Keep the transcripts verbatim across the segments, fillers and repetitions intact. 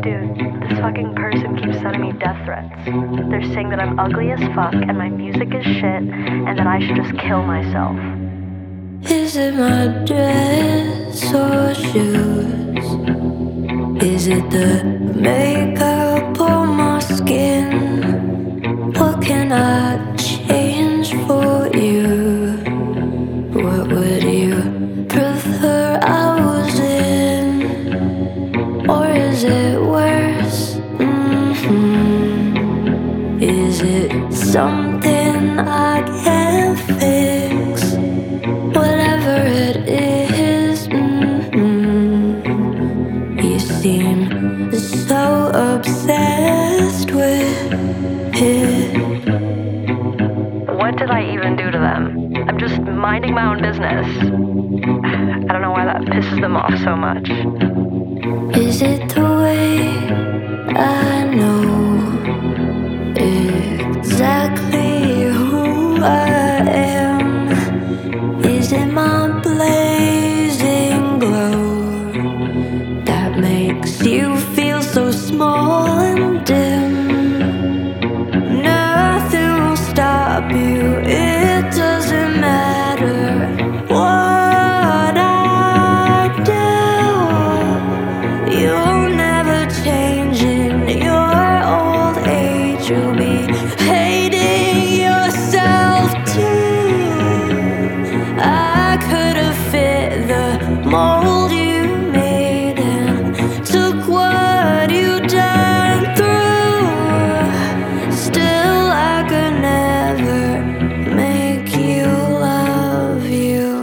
Dude, this fucking person keeps sending me death threats. They're saying that I'm ugly as fuck and my music is shit and that I should just kill myself. Is it my dress or shoes? Is it the makeup on my skin? What can I change for you? What would you prefer I was in? Or is it worse? Mm-hmm. Is it something I can't fix? Whatever it is, mm-hmm. You seem so obsessed with it. What did I even do to them? I'm just minding my own business. I don't know why that pisses them off so much. Is it the way I know exactly who I am? Is it my blazing glow that makes you feel so small and dim? Nothing will stop you, it doesn't matter what I do. You'll never change in your old age. You'll be hating yourself too. I could have fit the mold you made and took what you done through. Still, I could never make you love you.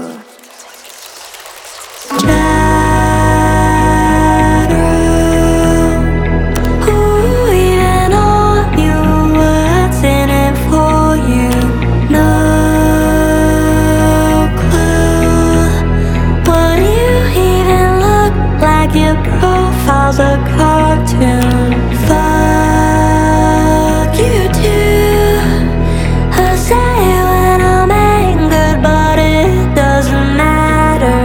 Chat room. Ooh, even all your words in it for you. No clue. Would you even look like your profile's a cartoon? Fuck you too. I say when I'm angered, but it doesn't matter.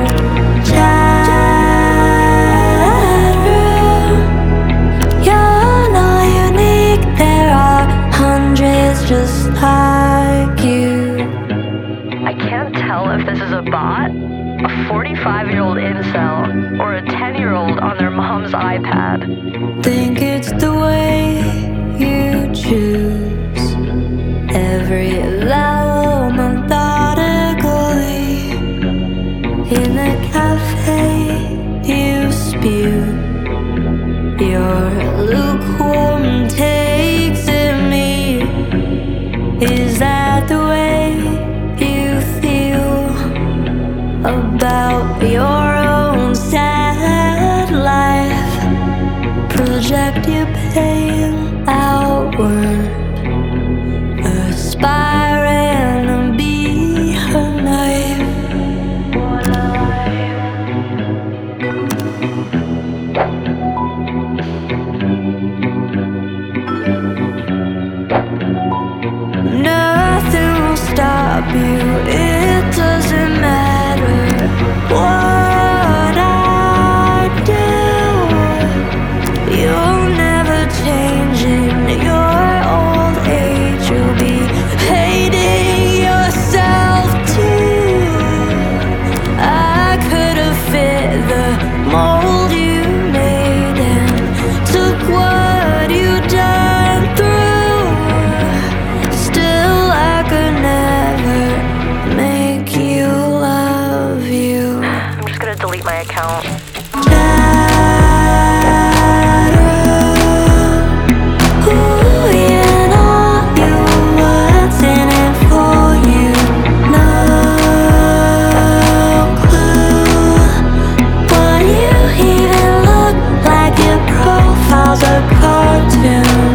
Chat room. You're not unique, there are hundreds just like you. I can't tell if this is a bot, a forty-five-year-old incel, or a ten-year-old on their mom's iPad. Think it's the way you choose every vowel methodically. In the cafe you spew your lukewarm takes in me. Is that the way you feel about your own sad life? Project your pain outward, aspiring to be a knife. What a Nothing will stop you, it doesn't matter what I do. You'll never change in your old age. You'll be hating yourself too. I could have fit the mold you made and took what you done through. Still, I could never make you love you. I'm just gonna delete my account. Chat room. Ooh, even all your words in it for you. No clue. Would you even look like your profile's a cartoon?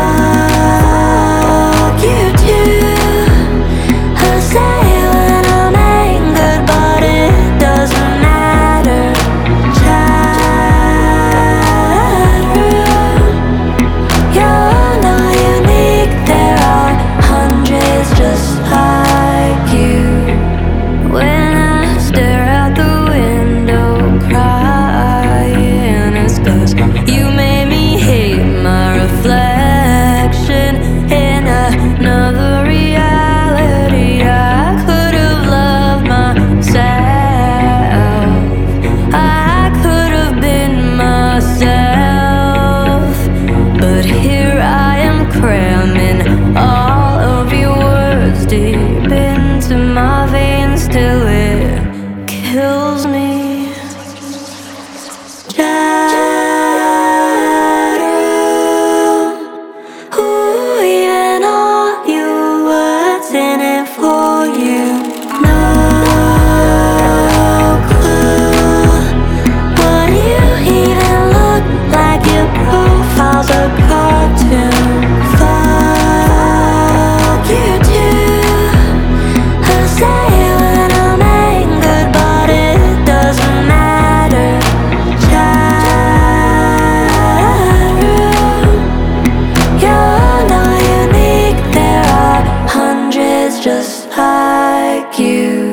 Fuck you too. I say when I'm angered, but it doesn't matter. Chat room. You're not unique, there are hundreds just like you. When I stare out the window crying, it's 'cause you made me just like you.